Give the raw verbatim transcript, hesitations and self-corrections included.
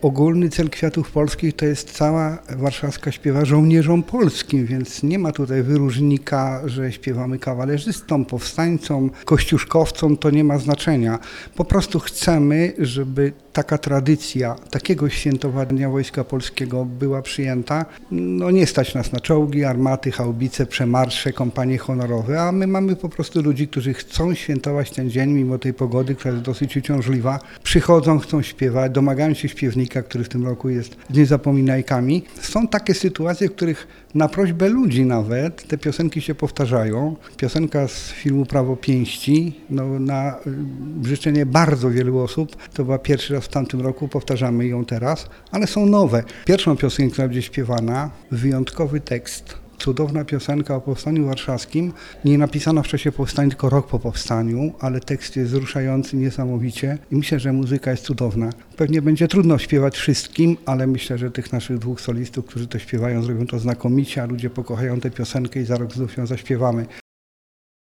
ogólny cel Kwiatów Polskich to jest cała warszawska śpiewa żołnierzom polskim, więc nie ma tutaj wyróżnika, że śpiewamy kawalerzystom, powstańcom, kościuszkowcom, to nie ma znaczenia. Po prostu chcemy, żeby taka tradycja takiego świętowania Wojska Polskiego była przyjęta. No nie stać nas na czołgi, armaty, haubice, przemarsze, kompanie honorowe, a my mamy po prostu ludzi, którzy chcą świętować ten dzień mimo tej pogody, która jest dosyć uciążliwa. Przychodzą, chcą śpiewać, domagają się śpiewnika, który w tym roku jest niezapominajkami. Są takie sytuacje, w których na prośbę ludzi nawet te piosenki się powtarzają. Piosenka z filmu Prawo pięści, no, na życzenie bardzo wielu osób, to była pierwszy raz w tamtym roku, powtarzamy ją teraz, ale są nowe. Pierwszą piosenkę, która będzie śpiewana, wyjątkowy tekst. Cudowna piosenka o Powstaniu Warszawskim, nie napisana w czasie powstania, tylko rok po powstaniu, ale tekst jest wzruszający niesamowicie i myślę, że muzyka jest cudowna. Pewnie będzie trudno śpiewać wszystkim, ale myślę, że tych naszych dwóch solistów, którzy to śpiewają, zrobią to znakomicie, a ludzie pokochają tę piosenkę i za rok znów ją zaśpiewamy.